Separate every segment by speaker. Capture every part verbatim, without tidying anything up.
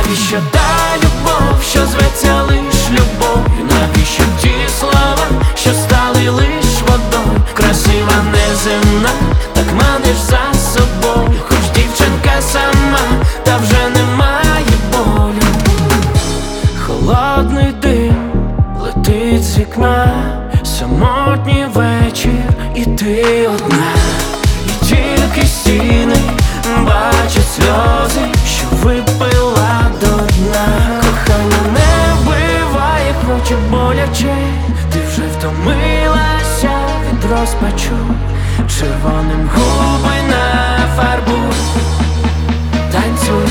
Speaker 1: Навіщо та любов, що зветься лиш любов'ю? Навіщо ті слова, що стали лиш водою? Красива неземна, так маниш за собою. Хоч дівчинка сама, та вже немає болю. Холодний дим летить з вікна, самотній вечір, і ти одна. І тільки стіни бачать сльози, що випила до дна. Кохання не вбиває, хоч і боляче. Ти вже втомилася від розпачу. Червоним губи нафарбуй, танцюй.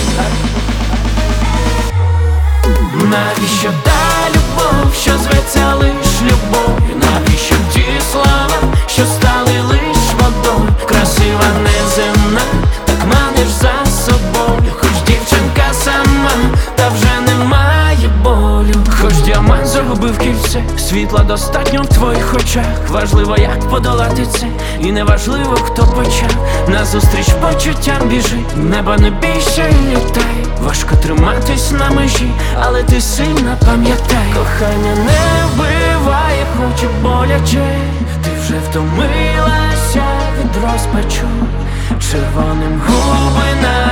Speaker 1: Навіщо та любов, що зветься лиш любов'ю? Навіщо ті слова, що стали лиш водою? Красива неземна, так маниш за собою. Хоч дівчинка сама, та вже немає болю. Хоч діамант загубив кільце, світла достатньо в твоїх очах. Важливо, як подолати це, і неважливо, хто почав. Назустріч почуттям біжи, неба не більше літай. Важко триматись на межі, але ти сильна, пам'ятай. Кохання не вбиває, хоч і боляче. Ти вже втомилася від розпачу. Червоним губи на